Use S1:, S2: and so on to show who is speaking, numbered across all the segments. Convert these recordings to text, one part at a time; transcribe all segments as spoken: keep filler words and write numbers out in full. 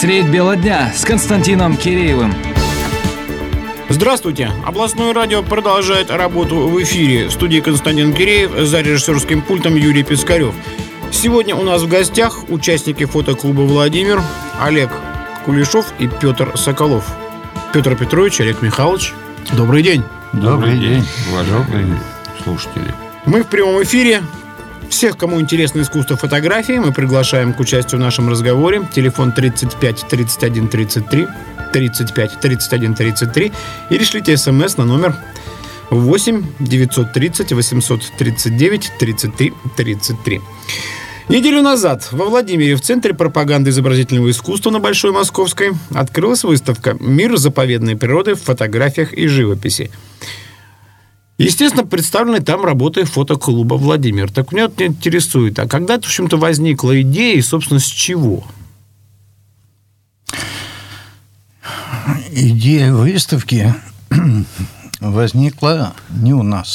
S1: Средь бела дня с Константином Киреевым.
S2: Здравствуйте! Областное радио продолжает работу в эфире. В студии Константин Киреев, за режиссерским пультом Юрий Пискарев. Сегодня у нас в гостях участники фотоклуба «Владимир» Олег Кулешов и Петр Соколов. Петр Петрович, Олег Михайлович, добрый день.
S3: Добрый день, уважаемые слушатели.
S2: Мы в прямом эфире. Всех, кому интересно искусство фотографии, мы приглашаем к участию в нашем разговоре. Телефон тридцать пять тридцать один тридцать три, тридцать пять тридцать один тридцать три, или шлите смс на номер восемь девятьсот тридцать восемьсот тридцать девять тридцать три тридцать три. Неделю назад во Владимире в Центре пропаганды изобразительного искусства на Большой Московской открылась выставка «Мир заповедной природы в фотографиях и живописи». Естественно, представлены там работы фотоклуба «Владимир». Так меня вот интересует, а когда, в общем-то, возникла идея и, собственно, с чего?
S3: Идея выставки возникла не у нас.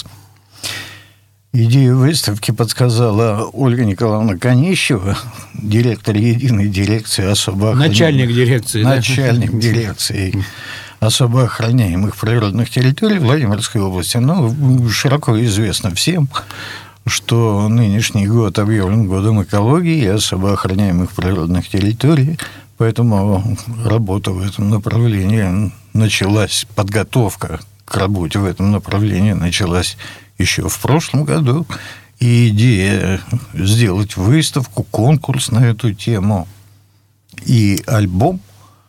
S3: Идею выставки подсказала Ольга Николаевна Конищева, директор единой дирекции особо охраняемых...
S2: Начальник дирекции.
S3: Начальник
S2: да?
S3: дирекции особо охраняемых природных территорий Владимирской области. Ну, широко известно всем, что нынешний год объявлен годом экологии и особо охраняемых природных территорий, поэтому работа в этом направлении началась, подготовка к работе в этом направлении началась еще в прошлом году. И идея сделать выставку, конкурс на эту тему и альбом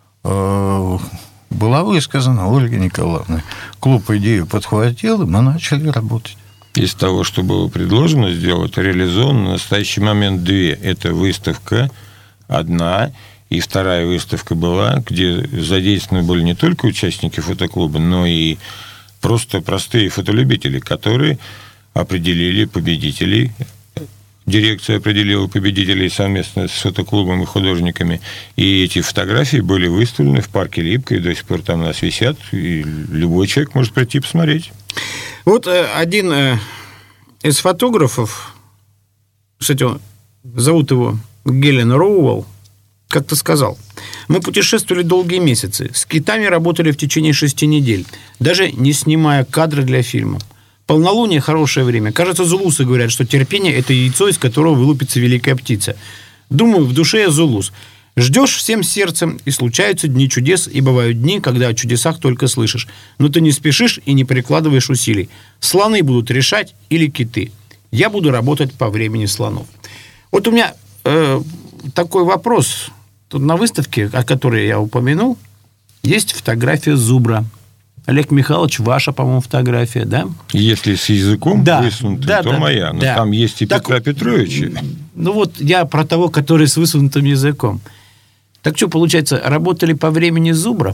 S3: э, была высказана Ольгой Николаевной. Клуб идею подхватил, и мы начали работать.
S4: Из того, что было предложено сделать, реализовано на настоящий момент две. Это выставка одна, и вторая выставка была, где задействованы были не только участники фотоклуба, но и просто простые фотолюбители, которые определили победителей. Дирекция определила победителей совместно с фотоклубом и художниками. И эти фотографии были выставлены в парке Липка, и до сих пор там у нас висят. И любой человек может прийти посмотреть.
S2: Вот один из фотографов, кстати, зовут его Гелен Роуэлл, как-то сказал: мы путешествовали долгие месяцы, с китами работали в течение шести недель, даже не снимая кадры для фильма. Полнолуние – хорошее время. Кажется, зулусы говорят, что терпение – это яйцо, из которого вылупится великая птица. Думаю, в душе я зулус. Ждешь всем сердцем, и случаются дни чудес, и бывают дни, когда о чудесах только слышишь. Но ты не спешишь и не прикладываешь усилий. Слоны будут решать или киты. Я буду работать по времени слонов. Вот у меня э, такой вопрос. Тут на выставке, о которой я упомянул, есть фотография зубра. Олег Михайлович, ваша, по-моему, фотография, да?
S4: Если с языком
S2: да,
S4: высунутым,
S2: да,
S4: то
S2: да,
S4: моя. Но
S2: да.
S4: там есть и
S2: так,
S4: Петра Петровича.
S2: Ну вот я про того, который с высунутым языком. Так что, получается, работали по времени зубра?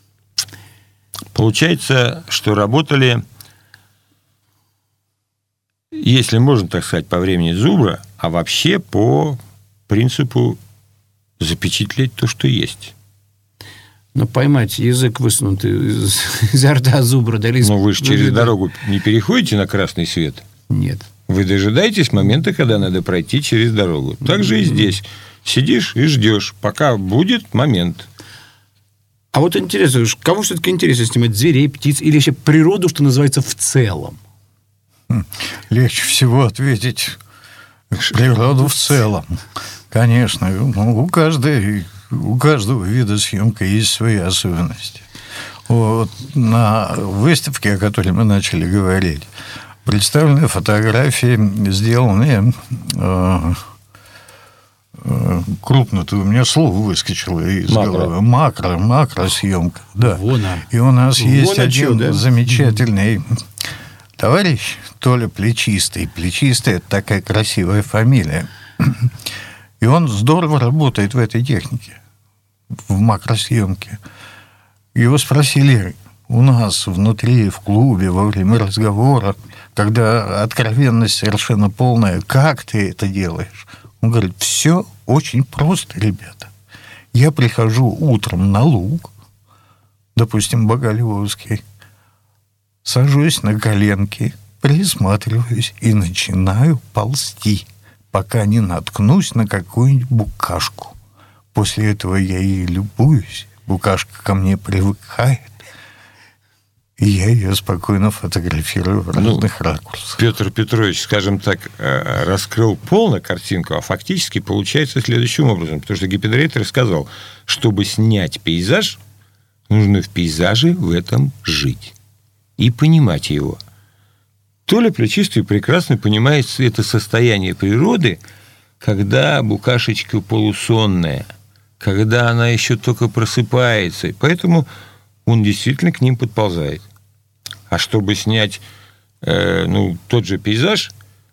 S4: Получается, что работали, если можно так сказать, по времени зубра, а вообще по принципу запечатлеть то, что есть.
S2: Ну, поймать язык высунутый из, изо рта зубра. Да,
S4: Но вы же через дорогу не переходите на красный свет?
S2: Нет.
S4: Вы дожидаетесь момента, когда надо пройти через дорогу. Так же и здесь. Сидишь и ждешь, пока будет момент.
S2: А вот интересно, кому все-таки интересно снимать зверей, птиц или вообще природу, что называется, в целом?
S3: Легче всего ответить природу в целом. Конечно, у каждой... У каждого вида съемки есть свои особенности. Вот на выставке, о которой мы начали говорить, представлены фотографии, сделанные э, э, крупно-то у меня слово выскочило из
S4: макро.
S3: головы. Макро, макросъемка. Да.
S2: Вон она.
S3: И у нас
S2: Вон
S3: есть
S2: а
S3: один
S2: чё, да?
S3: замечательный товарищ, Толя Плечистый. Плечистый – это такая красивая фамилия. И он здорово работает в этой технике, в макросъемке. Его спросили у нас внутри, в клубе, во время разговора, когда откровенность совершенно полная, как ты это делаешь? Он говорит, все очень просто, ребята. Я прихожу утром на луг, допустим, Боголюбовский, сажусь на коленки, присматриваюсь и начинаю ползти, пока не наткнусь на какую-нибудь букашку. после этого я ей любуюсь, букашка ко мне привыкает, и я ее спокойно фотографирую в разных ну, ракурсах.
S4: Петр Петрович, скажем так, раскрыл полную картинку, а фактически получается следующим образом. Потому что Гиппедрейтер сказал, чтобы снять пейзаж, нужно в пейзаже в этом жить и понимать его. Толя Плечистый прекрасно понимает это состояние природы, когда букашечка полусонная, когда она еще только просыпается. И поэтому он действительно к ним подползает. А чтобы снять э, ну, тот же пейзаж,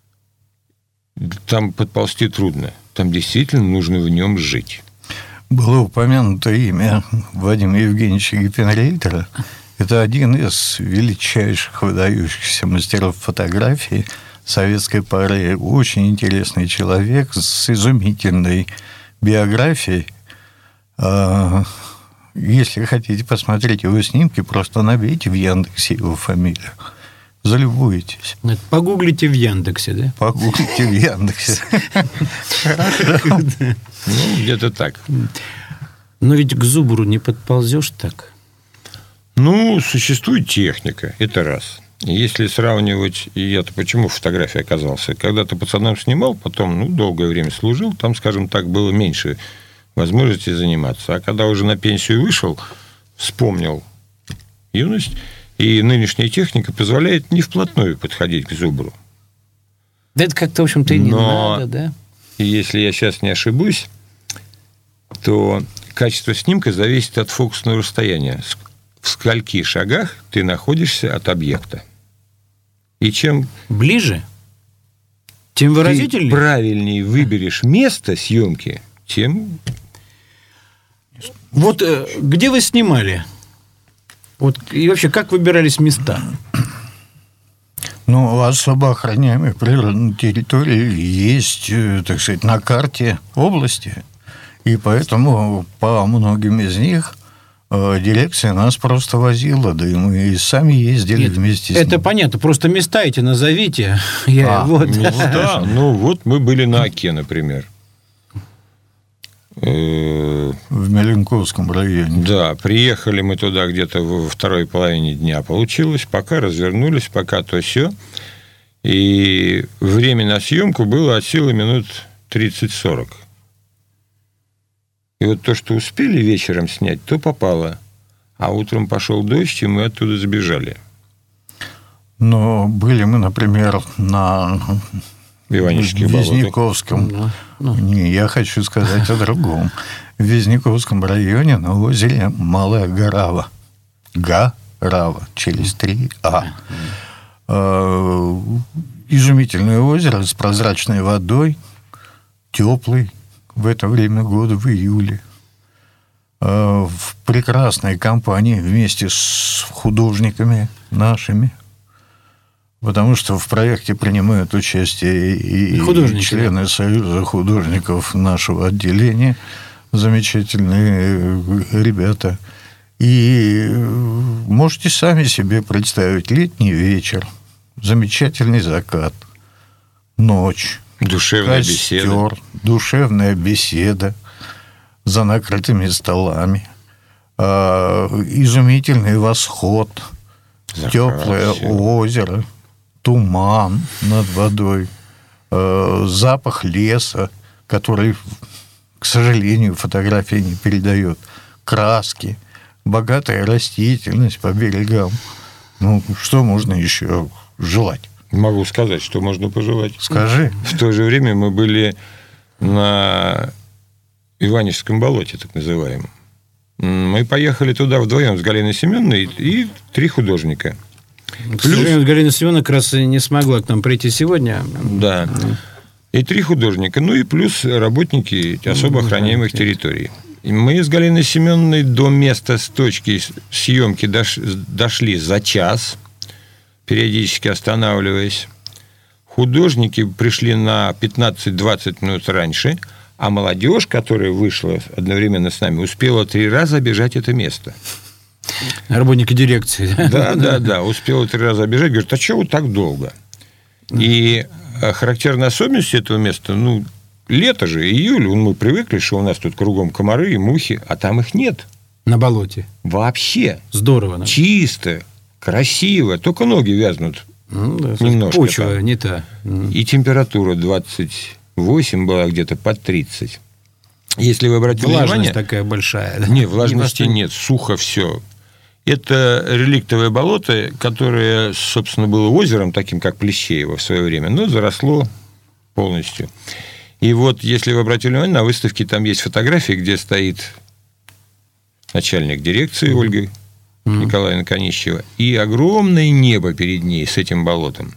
S4: там подползти трудно. Там действительно нужно в нем жить.
S3: Было упомянуто имя Вадима Евгеньевича Гиппенрейтера. Это один из величайших выдающихся мастеров фотографии советской поры. Очень интересный человек с изумительной биографией. Если хотите посмотреть его снимки, просто набейте в Яндексе его фамилию. Залюбуетесь.
S2: Погуглите в Яндексе, да?
S3: Погуглите в Яндексе.
S4: Ну, где-то так.
S2: Но ведь к зубру не подползешь так.
S4: Ну, существует техника, это раз. Если сравнивать, и я-то почему в фотографии оказался, когда-то пацаном снимал, потом, ну, долгое время служил, там, скажем так, было меньше возможности заниматься. А когда уже на пенсию вышел, вспомнил юность, и нынешняя техника позволяет не вплотную подходить к зубру.
S2: Да это как-то, в общем-то, и не
S4: Но,
S2: надо, да?
S4: если я сейчас не ошибусь, то качество снимка зависит от фокусного расстояния. В скольки шагах ты находишься от объекта. И чем
S2: ближе, тем выразительнее.
S4: Ты правильнее выберешь место съемки, тем...
S2: Вот где вы снимали? Вот, и вообще, как выбирались места?
S3: Ну, особо охраняемые природные территории есть, так сказать, на карте области. И поэтому по многим из них дирекция нас просто возила, да и мы и сами ездили Нет, вместе с ним.
S2: Это понятно, просто места эти назовите. Я,
S3: а,
S2: вот.
S4: Места? Ну, вот мы были на Оке, например.
S3: В Меленковском районе.
S4: Да, приехали мы туда где-то во второй половине дня. Получилось, пока развернулись, пока то сё. И время на съемку было от силы минут тридцать-сорок. И вот то, что успели вечером снять, то попало. А утром пошел дождь, и мы оттуда сбежали.
S3: Но были мы, например, на...
S4: Иванических
S3: в Визняковском.
S2: Да. Ну.
S3: Не, я хочу сказать о другом. В Визняковском районе на озере Малая Горава. Горава, через три А. Изумительное озеро с прозрачной водой, теплый в это время года, в июле. В прекрасной компании вместе с художниками нашими. Потому что в проекте принимают участие и, и члены Союза художников нашего отделения, замечательные ребята. И можете сами себе представить летний вечер, замечательный закат, ночь,
S4: душевная
S3: костер,
S4: беседа.
S3: душевная беседа за накрытыми столами, изумительный восход, закат, теплое озеро, туман над водой, э, запах леса, который, к сожалению, фотография не передает, краски, богатая растительность по берегам. Ну, что можно еще желать?
S4: Могу сказать, что можно пожелать.
S3: Скажи.
S4: В то же время мы были на Иваническом болоте, так называемом. Мы поехали туда вдвоем с Галиной Семеновной и три художника.
S2: К сожалению, Галина Семеновна как раз не смогла к нам прийти сегодня.
S4: Да. И три художника. Ну и плюс работники особо охраняемых территорий. И мы с Галиной Семеновной до места с точки съемки дошли за час, периодически останавливаясь. Художники пришли на пятнадцать-двадцать минут раньше, а молодежь, которая вышла одновременно с нами, успела три раза обижать это место.
S2: Работники дирекции.
S4: Да, да, да. Успела три раза обижать. Говорит, а чего вы так долго? И характерной особенностью этого места, ну, лето же, июль, мы привыкли, что у нас тут кругом комары и мухи, а там их нет.
S2: На болоте.
S4: Вообще.
S2: Здорово. Да?
S4: Чисто, красиво. Только ноги вязнут
S2: Ну, да,
S4: немножко.
S2: почва
S4: там.
S2: не та.
S4: И температура двадцать восемь была где-то под тридцать. Если вы обратили
S2: Влажность
S4: внимание...
S2: такая большая. Да?
S4: Не, влажности
S2: не
S4: нет, сухо все. Это реликтовое болото, которое, собственно, было озером, таким как Плещеево в свое время, но заросло полностью. И вот, если вы обратили внимание, на выставке там есть фотографии, где стоит начальник дирекции mm-hmm. Ольга mm-hmm. Николаевна Конищева, и огромное небо перед ней с этим болотом.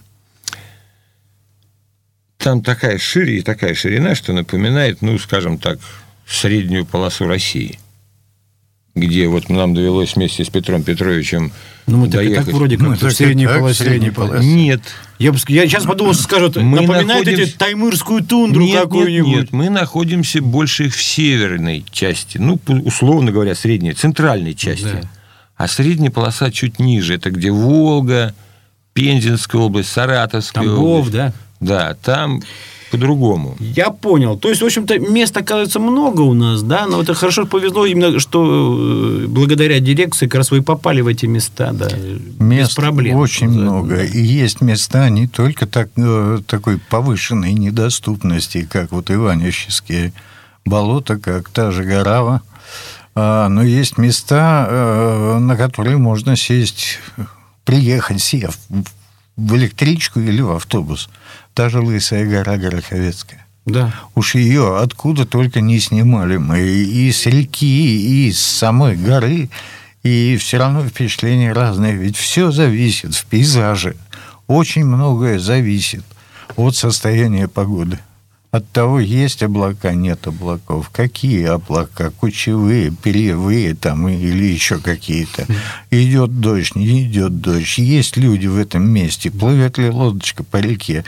S4: Там такая шире и такая ширина, что напоминает, ну, скажем так, среднюю полосу России, где вот нам довелось вместе с Петром Петровичем
S2: ну, мы так,
S4: доехать.
S2: Так вроде как
S3: ну,
S2: в средней полосе.
S3: Средней полосе.
S4: Нет.
S2: Я, я сейчас подумал, что скажут,
S4: Мы
S2: напоминаете
S4: находимся...
S2: таймырскую тундру
S4: нет,
S2: какую-нибудь.
S4: Нет, нет, мы находимся больше в северной части, ну, условно говоря, средней, центральной части.
S2: Да.
S4: А средняя полоса чуть ниже. Это где Волга, Пензенская область, Саратовская
S2: Тамбов,
S4: область.
S2: да?
S4: Да, там по-другому.
S2: Я понял. То есть, в общем-то, мест, оказывается, много у нас, да? Но это хорошо повезло именно, что благодаря дирекции как раз вы попали в эти места, да,
S3: мест
S2: без проблем.
S3: Очень
S2: да,
S3: много.
S2: Да.
S3: И есть места не только так, такой повышенной недоступности, как вот Иванищевские болота, как та же Горава, но есть места, на которые можно сесть, приехать, сев в электричку или в автобус. Та же Лысая гора Гороховецкая.
S2: Да.
S3: Уж ее откуда только не снимали мы. И с реки, и с самой горы. И все равно впечатления разные. Ведь все зависит в пейзаже. Очень многое зависит от состояния погоды. От того, есть облака, нет облаков. Какие облака? Кучевые, перьевые там, или еще какие-то. Идет дождь, не идет дождь. Есть люди в этом месте. Плывет ли лодочка по реке?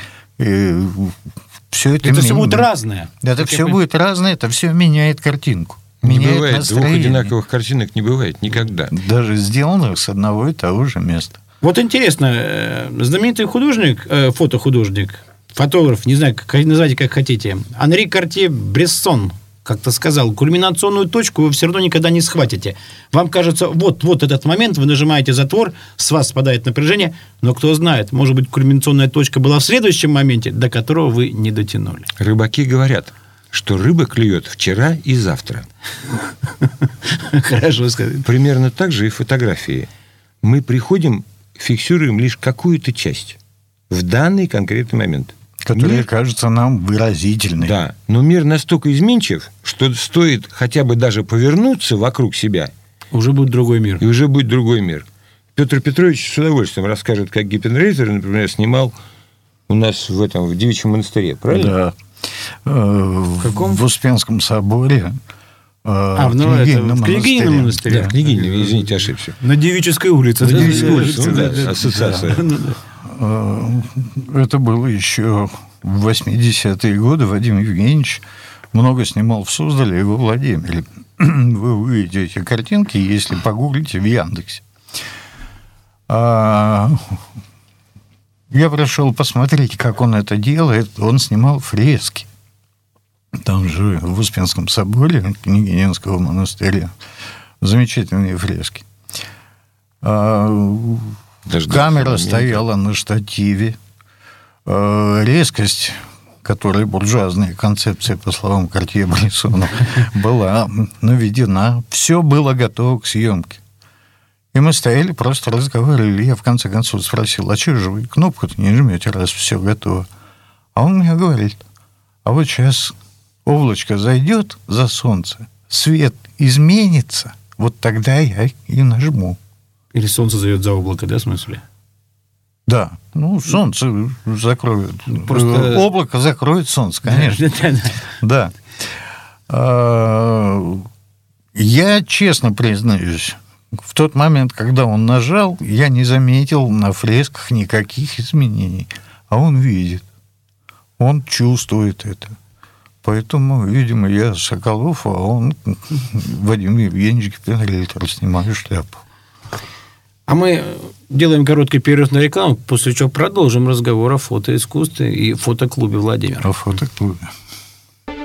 S3: Все это,
S2: это все
S3: ми...
S2: будет разное.
S3: Это все
S2: я...
S3: будет разное, это все меняет картинку.
S4: Не
S3: меняет
S4: бывает,
S3: настроение.
S4: двух одинаковых картинок не бывает никогда.
S3: Даже сделанных с одного и того же места.
S2: Вот интересно, знаменитый художник, фотохудожник, фотограф, не знаю, как, называйте как хотите, Анри Картье-Брессон как-то сказал, кульминационную точку вы все равно никогда не схватите. Вам кажется, вот, вот этот момент, вы нажимаете затвор, с вас спадает напряжение, но кто знает, может быть, кульминационная точка была в следующем моменте, до которого вы не дотянули.
S4: Рыбаки говорят, что рыба клюет вчера и завтра.
S2: Хорошо сказать.
S4: Примерно так же и фотографии. Мы приходим, фиксируем лишь какую-то часть в данный конкретный момент.
S3: Которая
S4: мир,
S3: кажется нам выразительной.
S4: Да, но мир настолько изменчив, что стоит хотя бы даже повернуться вокруг себя.
S2: Уже будет другой мир.
S4: И уже будет другой мир. Петр Петрович с удовольствием расскажет, как Гиппенрейтер, например, снимал у нас в этом, в Девичьем монастыре, правильно?
S3: Да. В каком? В Успенском соборе.
S2: А, в, ну, это, в Княгинином монастыре.
S4: Да, Княгинином, извините, ошибся.
S2: На Девической улице.
S4: На Девической улице, да, да, ассоциация.
S3: Это было еще в восьмидесятые годы. Вадим Евгеньевич много снимал в Суздале и во Владимире. Вы увидите эти картинки, если погуглите в Яндексе. Я пришел посмотреть, как он это делает. Он снимал фрески. Там же в Успенском соборе Княгининского монастыря замечательные фрески. Даже Камера стояла на штативе. Резкость, которая буржуазная концепция, по словам Картье-Брессона, была наведена. Все было готово к съемке. И мы стояли, просто разговаривали. Я в конце концов спросил, а что же вы кнопку-то не жмете, раз все готово? А он мне говорит, а вот сейчас облачко зайдет за солнце, свет изменится, вот тогда я и нажму.
S2: Или солнце зайдет за облако, да, в смысле?
S3: Да, ну, солнце закроет. Просто... Облако закроет солнце, конечно. Да. Я честно признаюсь, в тот момент, когда он нажал, я не заметил на фресках никаких изменений. А он видит, он чувствует это. Поэтому, видимо, я Соколов, а он Вадим Евгеньевич Гиппенрейтер, снимаю шляпу.
S2: А мы делаем короткий перерыв на рекламу, после чего продолжим разговор о фотоискусстве и фотоклубе Владимир.
S3: О фотоклубе.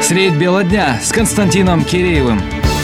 S1: Средь бела дня с Константином Киреевым.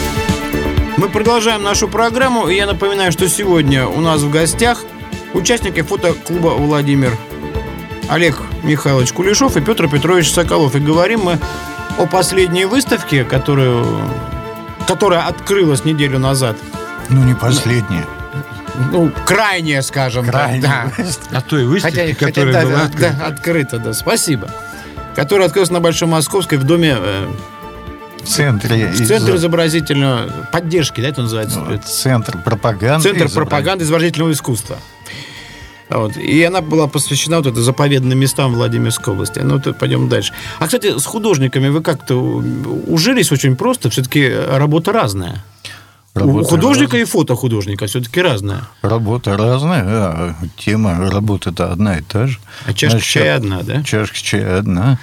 S2: Мы продолжаем нашу программу, и я напоминаю, что сегодня у нас в гостях участники фотоклуба «Владимир» Олег Михайлович Кулешов и Петр Петрович Соколов. И говорим мы о последней выставке, которую, которая открылась неделю назад.
S3: Ну, не последняя.
S2: Ну, крайняя, скажем.
S3: Крайняя.
S2: Да.
S4: А той выставке,
S2: Хотя,
S4: которая
S2: хотя,
S4: была
S2: да,
S4: открыта.
S2: да, открыта, да, спасибо. Которая открылась на Большой Московской в доме, э,
S3: В центре,
S2: в Центре изобразительной поддержки, да, это называется?
S3: Ну, Центр пропаганды.
S2: Центр
S3: изобразительного.
S2: пропаганды изобразительного искусства. Вот. И она была посвящена вот это заповедным местам Владимирской области. Ну, вот пойдем дальше. А, кстати, с художниками вы как-то ужились очень просто. Все-таки работа разная.
S3: Работа
S2: У художника
S3: разная.
S2: и фотохудожника все-таки разная.
S3: Работа разная, а тема работы-то одна и та же.
S2: А чашка
S3: Значит,
S2: чая одна, да?
S3: Чашка чая одна.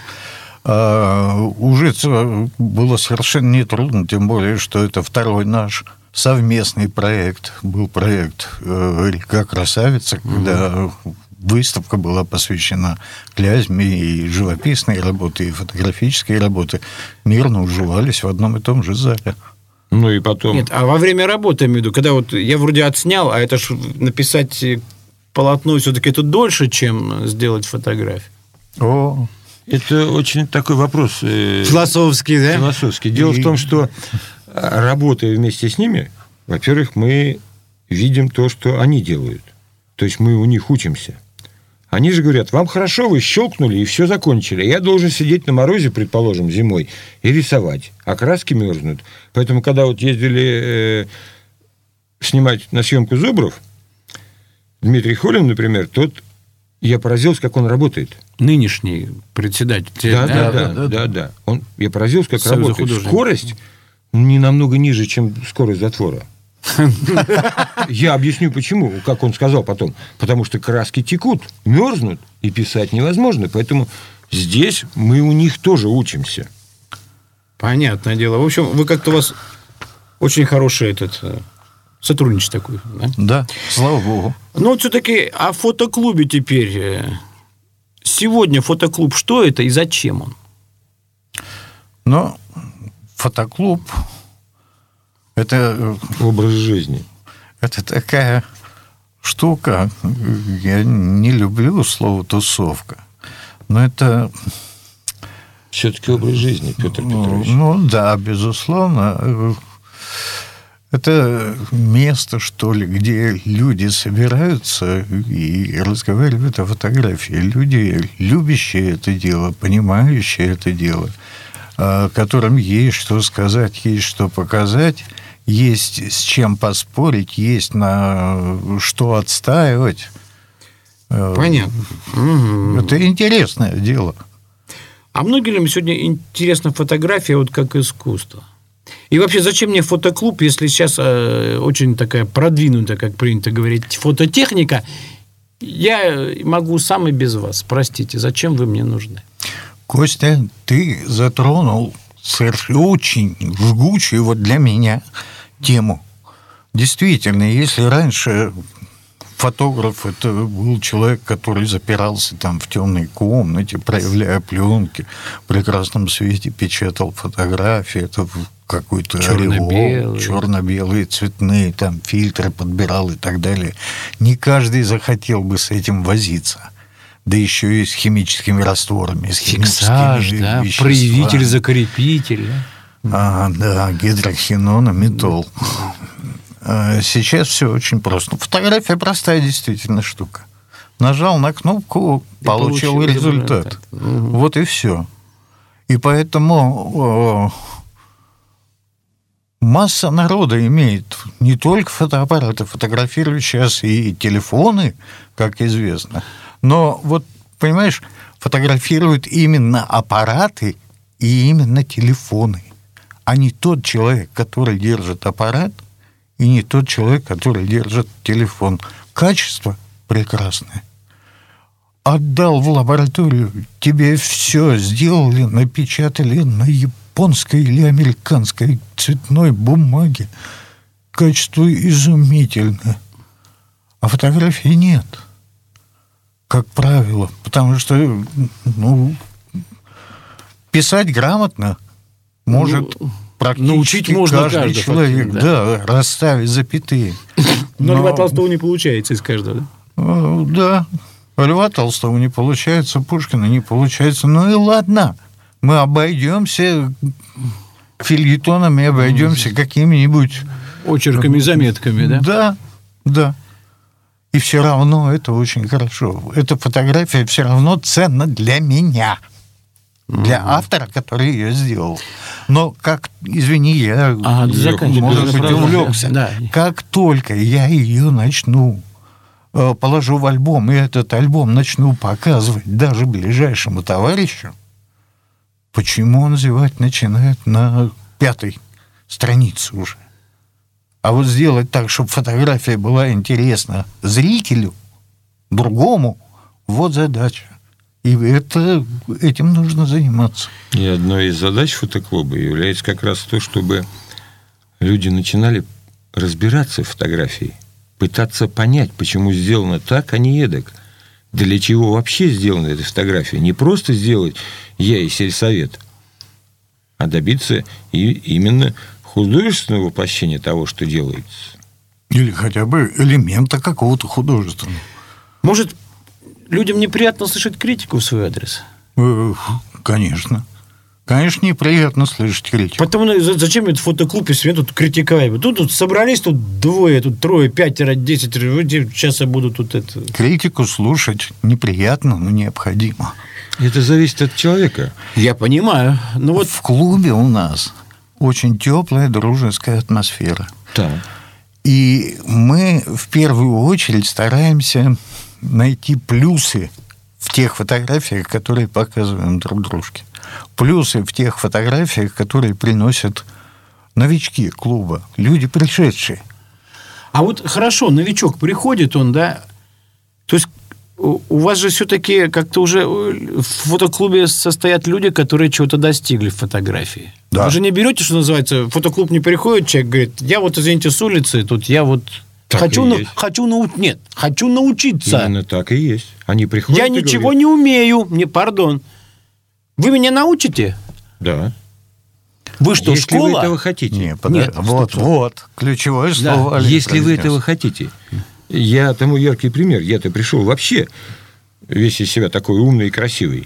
S3: А ужиться было совершенно нетрудно, тем более, что это второй наш совместный проект. Был проект «Река красавица», когда выставка была посвящена Клязьме, и живописные работы, и фотографические работы мирно уживались в одном и том же зале.
S4: Ну и потом...
S2: Нет, а во время работы, я имею в виду, когда вот я вроде отснял, а это ж написать полотно все-таки это дольше, чем сделать фотографию.
S3: О,
S4: Это очень такой вопрос... э,
S2: Философский, да?
S4: философский. Дело в том, что, работая вместе с ними, во-первых, мы видим то, что они делают. То есть мы у них учимся. Они же говорят, вам хорошо, вы щелкнули и все закончили. Я должен сидеть на морозе, предположим, зимой и рисовать. А краски мерзнут. Поэтому, когда вот ездили э, снимать на съемку Зубров, Дмитрий Холин, например, тот, я поразился, как он работает.
S2: Нынешний председатель.
S4: Да, да, да,
S3: да,
S4: да,
S3: да.
S4: да. Он, я поразился, как
S2: Союза
S4: работает.
S2: художников.
S4: Скорость не намного ниже, чем скорость затвора. Я объясню, почему, как он сказал потом. Потому что краски текут, мерзнут, и писать невозможно. Поэтому здесь мы у них тоже учимся.
S2: Понятное дело. В общем, вы как-то у вас очень хороший этот э, сотрудничество такое, да?
S3: да, слава богу.
S2: Но вот все-таки о фотоклубе теперь. э, Сегодня фотоклуб, что это и зачем он?
S3: Но фотоклуб – это,
S4: Образ жизни.
S3: это такая штука. Я не люблю слово «тусовка», но это...
S4: Все-таки образ жизни, Петр Петрович.
S3: Ну, да, безусловно. Это место, что ли, где люди собираются и разговаривают о фотографии. Люди, любящие это дело, понимающие это дело, которым есть что сказать, есть что показать, есть с чем поспорить, есть на что отстаивать.
S2: Понятно. Угу.
S3: Это интересное дело.
S2: А многим ли сегодня интересна фотография вот как искусство? И вообще, зачем мне фотоклуб, если сейчас э, очень такая продвинутая, как принято говорить, фототехника? Я могу сам и без вас. Простите, зачем вы мне нужны?
S3: Костя, ты затронул совершенно очень жгучую вот для меня тему. Действительно, если раньше фотограф это был человек, который запирался там в темной комнате, проявляя пленки, в прекрасном свете печатал фотографии, это какой-то ореол, черно-белые, цветные, там фильтры подбирал и так далее. Не каждый захотел бы с этим возиться. Да еще и с химическими растворами, с
S2: Фиксаж,
S3: химическими
S2: да,
S3: веществами.
S2: проявитель, закрепитель. Да?
S3: А, да, гидрохинон, метол. Сейчас все очень просто. Фотография простая действительно штука. Нажал на кнопку,
S2: И
S3: получил,
S2: получил
S3: результат.
S2: результат. Угу.
S3: Вот и все. И поэтому о, масса народа имеет не только фотоаппараты, фотографируют сейчас и телефоны, как известно. Но вот, понимаешь, фотографируют именно аппараты и именно телефоны, а не тот человек, который держит аппарат, и не тот человек, который держит телефон. Качество прекрасное. Отдал в лабораторию, тебе все сделали, напечатали на японской или американской цветной бумаге. Качество изумительное. А фотографии нет. Как правило. Потому что ну, писать грамотно может
S2: Ну,
S3: практически
S2: научить можно
S3: каждый
S2: каждого,
S3: человек,
S2: да.
S3: да, расставить запятые.
S2: Но
S3: Но-
S2: Льва Толстого не получается из каждого, да?
S3: Э, Да, Льва Толстого не получается, Пушкина не получается. Ну и ладно, мы обойдемся фельетонами, обойдемся какими-нибудь...
S2: Очерками, заметками, да?
S3: Да, да. И все равно это очень хорошо. Эта фотография все равно ценна для меня, для автора, который ее сделал. Но как, извини, я,
S2: А, заканчивай.
S3: может быть,
S2: Правда,
S3: увлекся.
S2: да.
S3: Как только я ее начну, э, положу в альбом, и этот альбом начну показывать даже ближайшему товарищу, почему он зевать начинает на пятой странице уже? А вот сделать так, чтобы фотография была интересна зрителю, другому, вот задача. И это, этим нужно заниматься.
S4: И одной из задач фотоклуба является как раз то, чтобы люди начинали разбираться в фотографии, пытаться понять, почему сделано так, а не эдак. Для чего вообще сделана эта фотография? Не просто сделать я и сельсовет, а добиться и именно художественного воплощения того, что делается.
S3: Или хотя бы элемента какого-то художественного.
S2: Может, людям неприятно слышать критику в свой адрес?
S3: Э, Конечно. Конечно, неприятно слышать критику.
S2: Потому ну, за- зачем этот фотоклуб, если меня тут критикуют? Тут, тут собрались тут двое, тут трое, пятеро, десять, сейчас я буду тут это...
S3: Критику слушать неприятно, но необходимо.
S4: Это зависит от человека.
S2: Я понимаю. Ну вот
S3: В клубе у нас очень теплая, дружеская атмосфера.
S4: Да.
S3: И мы в первую очередь стараемся найти плюсы в тех фотографиях, которые показываем друг дружке. Плюсы в тех фотографиях, которые приносят новички клуба, люди пришедшие.
S2: А вот хорошо, новичок приходит, он, да, то есть у у вас же все-таки как-то уже в фотоклубе состоят люди, которые чего-то достигли в фотографии.
S3: Да.
S2: Вы же не берете, что называется, в фотоклуб не приходит человек, говорит, я вот, извините, с улицы, тут я вот
S4: Так
S2: хочу,
S4: и
S2: на,
S4: есть.
S2: хочу научиться. Нет, хочу научиться.
S4: Именно так и есть. Они приходят
S2: Я
S4: и
S2: ничего
S4: говорят,
S2: не умею, не, пардон. Вы меня научите?
S4: Да.
S2: Вы что,
S4: Если
S2: школа?
S4: вы этого хотите.
S3: Не, подожди.
S2: Нет,
S3: вот,
S2: стоп, стоп.
S3: вот, ключевое
S2: Да.
S3: слово. Олег
S4: Если вы
S3: произнес.
S4: этого хотите. Я тому яркий пример. Я-то пришел вообще весь из себя такой умный и красивый.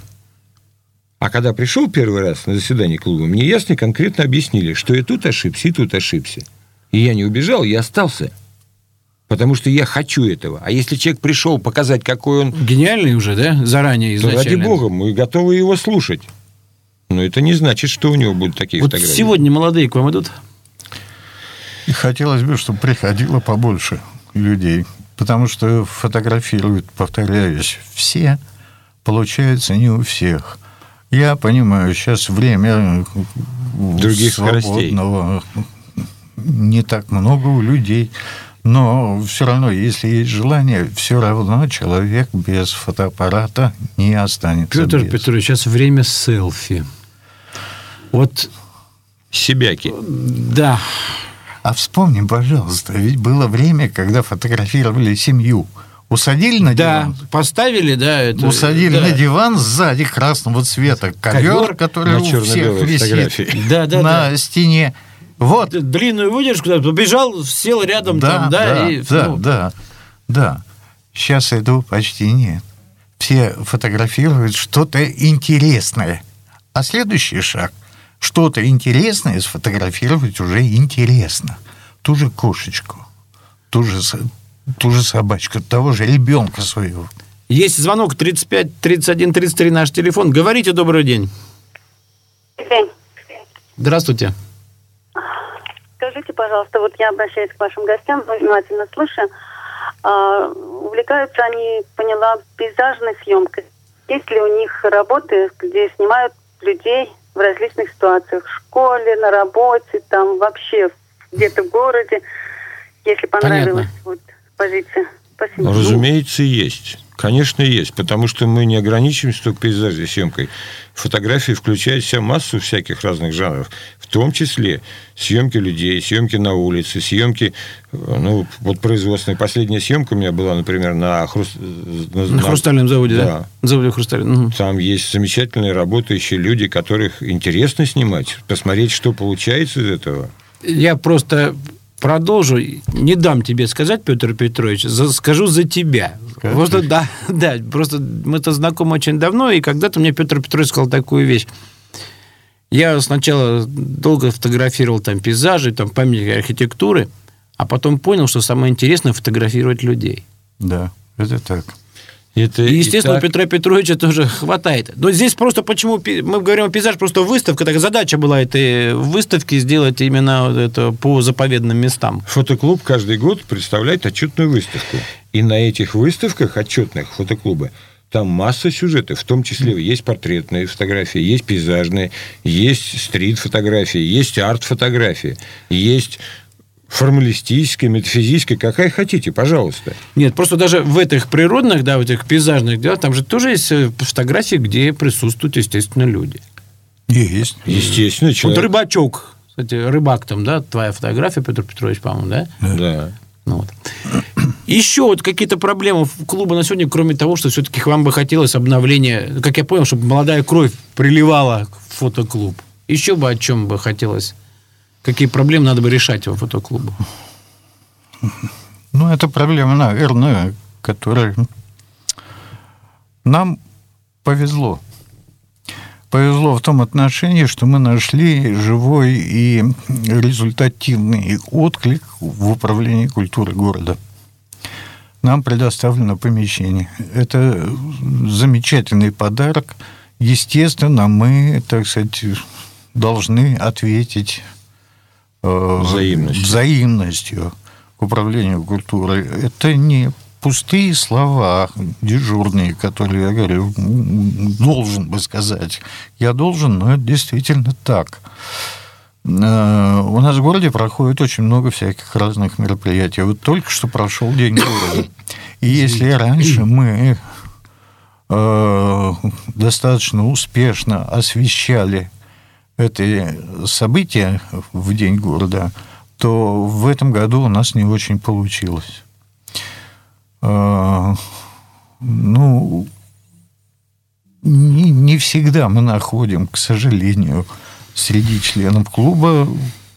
S4: А когда пришел первый раз на заседание клуба, мне ясно и конкретно объяснили, что я тут ошибся, и тут ошибся. И я не убежал, я остался. Потому что я хочу этого. А если человек пришел показать, какой он...
S2: Гениальный уже, да? Заранее,
S4: То
S2: изначально.
S4: ради бога, мы готовы его слушать. Но это не значит, что у него будут такие
S2: Вот
S4: фотографии.
S2: сегодня молодые к вам идут?
S3: И хотелось бы, чтобы приходило побольше людей. Потому что фотографируют, повторяюсь, все. Получается не у всех. Я понимаю, сейчас время
S4: Других
S3: свободного, не так много у людей. Но все равно, если есть желание, все равно человек без фотоаппарата не останется.
S2: Петр
S3: без.
S2: Петрович, сейчас время селфи. Вот,
S4: Себяки.
S2: да.
S3: А вспомни, пожалуйста, ведь было время, когда фотографировали семью. Усадили на
S2: Да,
S3: диван,
S2: поставили, да. Это,
S3: усадили
S2: да.
S3: на диван сзади красного цвета ковер,
S2: Ковер
S3: который
S4: на
S3: у всех
S4: черно-белой
S3: висит
S4: фотографии.
S2: Да, да,
S3: на
S2: да.
S3: стене. Вот.
S2: Длинную выдержку, да, побежал, сел рядом
S3: Да,
S2: там, да,
S3: да,
S2: и...
S3: да,
S2: ну,
S3: да, да. Сейчас этого почти нет. Все фотографируют что-то интересное. А следующий шаг – что-то интересное сфотографировать уже интересно. Ту же кошечку, ту же, со- ту же собачку, того же ребенка своего.
S2: Есть звонок тридцать пять тридцать один тридцать три, наш телефон. Говорите, добрый день.
S5: День.
S2: Здравствуйте.
S5: Скажите, пожалуйста, вот я обращаюсь к вашим гостям, внимательно слушаю. А, увлекаются они, поняла, пейзажной съемкой. Есть ли у них работы, где снимают людей в различных ситуациях? В школе, на работе, там вообще где-то в городе, если понравилась вот позиция. Спасибо.
S4: Разумеется, есть. Конечно, есть, потому что мы не ограничиваемся только пейзажной съемкой. Фотографии включают в себя массу всяких разных жанров, в том числе съемки людей, съемки на улице, съемки, ну, вот производственная. Последняя съемка у меня была, например, на, хру...
S2: на, на хрустальном заводе, да?
S4: Да.
S2: Заводе хрустальном. Угу.
S4: Там есть замечательные работающие люди, которых интересно снимать, посмотреть, что получается из этого.
S2: Я просто... продолжу, не дам тебе сказать, Петр Петрович, за, скажу за тебя. Как просто, да, да, просто мы-то знакомы очень давно, и когда-то мне Петр Петрович сказал такую вещь. Я сначала долго фотографировал там пейзажи, там памятники архитектуры, а потом понял, что самое интересное – фотографировать людей.
S3: Да, это так.
S2: Это и, естественно, и так... у Петра Петровича тоже хватает. Но здесь просто почему мы говорим о пейзаже, просто выставка, так задача была этой выставки сделать именно это по заповедным местам.
S4: Фотоклуб каждый год представляет отчетную выставку. И на этих выставках отчетных фотоклуба там масса сюжетов, в том числе есть портретные фотографии, есть пейзажные, есть стрит-фотографии, есть арт-фотографии, есть... формалистическая, метафизическая, какая хотите, пожалуйста.
S2: Нет, просто даже в этих природных, да, в этих пейзажных, да, там же тоже есть фотографии, где присутствуют, естественно, люди.
S3: Есть.
S4: Естественно, человек.
S2: Вот рыбачок, кстати, рыбак там, да, твоя фотография, Петр Петрович, по-моему, да?
S4: Да.
S2: Ну, вот. Еще вот какие-то проблемы клуба на сегодня, кроме того, что все-таки вам бы хотелось обновления, как я понял, чтобы молодая кровь приливала в фотоклуб. Еще бы о чем бы хотелось? Какие проблемы надо бы решать во фотоклубу?
S3: Ну, это проблема, наверное, которая... Нам повезло. Повезло в том отношении, что мы нашли живой и результативный отклик в управлении культурой города. Нам предоставлено помещение. Это замечательный подарок. Естественно, мы, так сказать, должны ответить
S4: Взаимностью.
S3: взаимностью к управлению культурой. Это не пустые слова дежурные, которые я говорю, должен бы сказать. Я должен, но это действительно так. У нас в городе проходит очень много всяких разных мероприятий. Вот только что прошел День города. И если раньше мы достаточно успешно освещали это событие в День города, то в этом году у нас не очень получилось. Ну, не, не всегда мы находим, к сожалению, среди членов клуба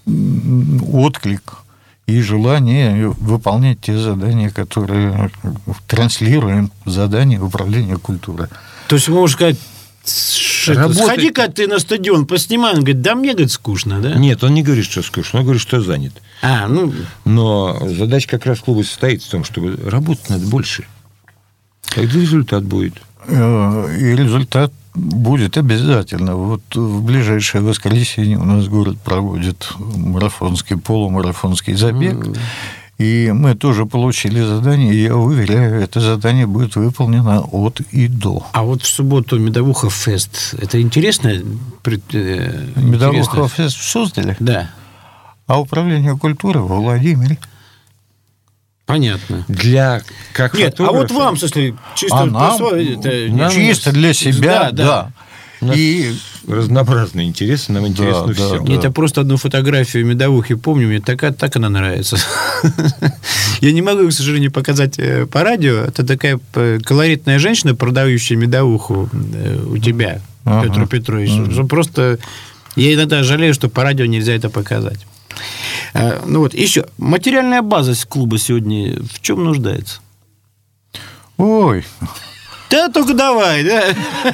S3: отклик и желание выполнять те задания, которые транслируем, задания управления культурой.
S2: То есть, можно сказать, сходи-ка ты на стадион, поснимай. Он говорит, да мне, говорит, скучно, да?
S4: Нет, он не говорит, что скучно, он говорит, что занят.
S2: А, ну...
S4: Но задача как раз клуба состоит в том, чтобы работать надо больше. Тогда результат будет.
S3: И результат будет обязательно. Вот в ближайшее воскресенье у нас город проводит марафонский, полумарафонский забег. Mm. И мы тоже получили задание, и я уверяю, это задание будет выполнено от и до.
S2: А вот в субботу Медовуха фест, это интересно?
S3: Медовуха фест в Суздале?
S2: Да.
S3: А управление культуры во Владимире?
S2: Понятно.
S4: Для как
S2: Нет,
S4: фотографа...
S2: а вот вам, в смысле, чисто...
S3: А нам,
S2: это,
S3: нам чисто для себя, да. да.
S4: И разнообразные интересы, нам интересно да, все.
S2: Да. Я просто одну фотографию медовухи помню, мне так, так она нравится. Я не могу, к сожалению, показать по радио. Это такая колоритная женщина, продающая медовуху у тебя, Петр Петрович. Просто я иногда жалею, что по радио нельзя это показать. Ну вот, еще. Материальная база клуба сегодня в чем нуждается?
S3: Ой...
S2: Да, только давай, да?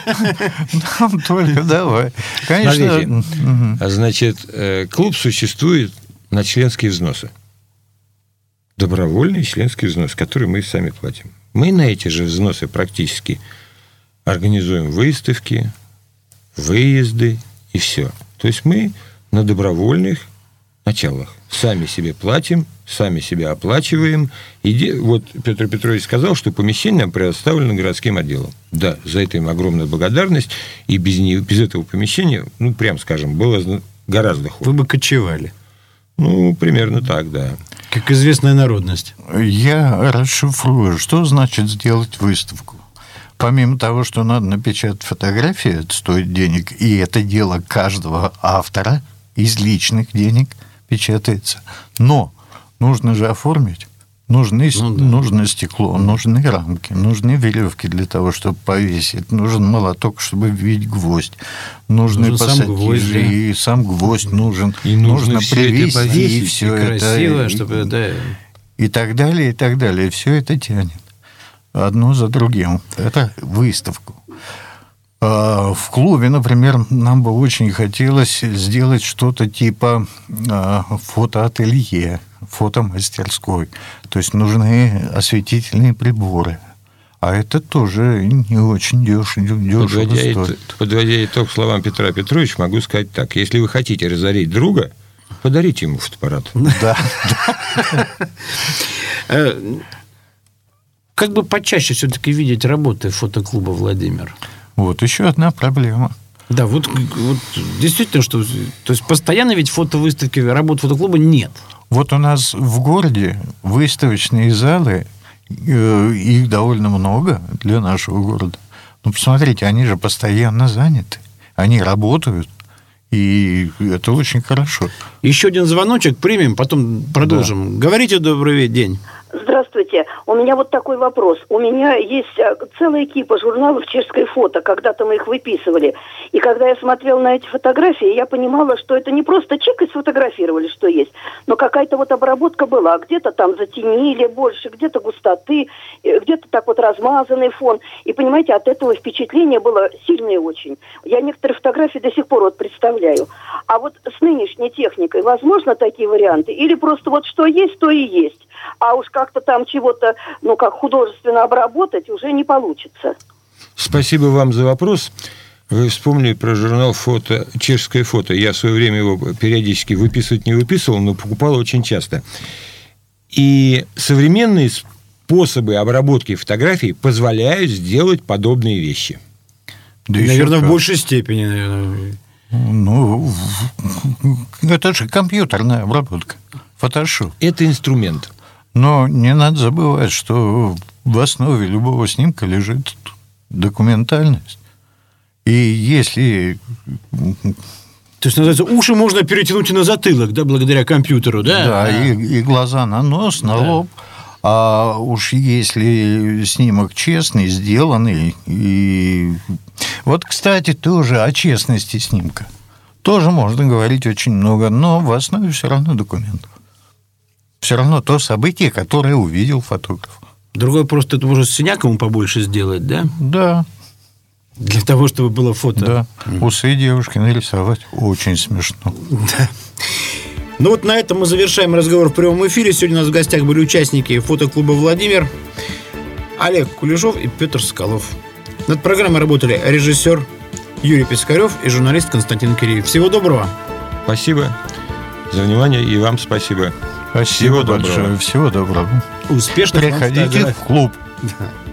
S3: Нам только давай. Конечно.
S4: Смотрите, угу. Значит, клуб существует на членские взносы. Добровольные членские взносы, которые мы сами платим. Мы на эти же взносы практически организуем выставки, выезды и все. То есть мы на добровольных началах сами себе платим, сами себя оплачиваем. И вот Петр Петрович сказал, что помещение нам предоставлено городским отделом. Да, за это им огромная благодарность. И без, не, без этого помещения, ну, прям скажем, было гораздо хуже.
S2: Вы бы кочевали.
S4: Ну, примерно так, да.
S2: Как известная народность.
S3: Я расшифрую, что значит сделать выставку. Помимо того, что надо напечатать фотографии, это стоит денег, и это дело каждого автора, из личных денег печатается. Но нужно же оформить. Нужны, ну, да. нужно стекло, нужны рамки, нужны веревки для того, чтобы повесить. Нужен молоток, чтобы вбить гвоздь. Нужны нужен пассатижи, сам гвоздь, да. И сам гвоздь нужен.
S4: И нужно, нужно привезти это
S3: и все
S2: и
S3: это.
S2: Красиво, чтобы, да.
S3: И так далее, и так далее. Все это тянет. Одно за другим. Это выставку. В клубе, например, нам бы очень хотелось сделать что-то типа фотоателье, фотомастерской. То есть нужны осветительные приборы. А это тоже не очень дешево, дешево
S4: подводя
S3: стоит.
S4: Ит, подводя итог словам Петра Петровича, могу сказать так. Если вы хотите разорить друга, подарите ему фотоаппарат.
S3: Да.
S2: Как бы почаще все-таки видеть работы фотоклуба «Владимир»?
S3: Вот еще одна проблема.
S2: Да, вот, вот действительно, что... То есть постоянно ведь фотовыставки, работ фотоклуба нет.
S3: Вот у нас в городе выставочные залы, их довольно много для нашего города. Ну, посмотрите, они же постоянно заняты. Они работают, и это очень хорошо.
S2: Еще один звоночек примем, потом продолжим. Да. Говорите, добрый день.
S6: Здравствуйте. У меня вот такой вопрос. У меня есть целая кипа журналов «Чешское фото». Когда-то мы их выписывали. И когда я смотрела на эти фотографии, я понимала, что это не просто чик и сфотографировали, что есть, но какая-то вот обработка была. Где-то там затенили больше, где-то густоты, где-то так вот размазанный фон. И, понимаете, от этого впечатление было сильное очень. Я некоторые фотографии до сих пор вот представляю. А вот с нынешней техникой возможно такие варианты? Или просто вот что есть, то и есть? А уж как-то там чего-то, ну, как художественно обработать, уже не получится.
S4: Спасибо вам за вопрос. Вы вспомнили про журнал «Фото», «Чешское фото». Я в свое время его периодически выписывать не выписывал, но покупал очень часто. И современные способы обработки фотографий позволяют сделать подобные вещи.
S2: Да, наверное, в большей степени, наверное.
S3: Ну, это же компьютерная обработка. Фотошоп.
S4: Это инструмент.
S3: Но не надо забывать, что в основе любого снимка лежит документальность. И если...
S2: То есть, называется, уши можно перетянуть и на затылок, да, благодаря компьютеру, да?
S3: Да, а. и, и глаза на нос, на да. лоб. А уж если снимок честный, сделанный... И... Вот, кстати, тоже о честности снимка. Тоже можно говорить очень много, но в основе все равно документ. Все равно то событие, которое увидел фотограф.
S2: Другой просто это можно с синяком побольше сделать, да?
S3: Да.
S2: Для того, чтобы было фото.
S3: Да. Mm. Усы девушки нарисовать очень смешно.
S2: Да. Ну вот на этом мы завершаем разговор в прямом эфире. Сегодня у нас в гостях были участники фотоклуба «Владимир», Олег Кулешов и Петр Соколов. Над программой работали режиссер Юрий Пискарев и журналист Константин Киреев. Всего доброго.
S4: Спасибо за внимание, и вам спасибо.
S3: Спасибо большое. Всего доброго.
S2: Успешных
S3: Приходите в клуб.
S2: Да.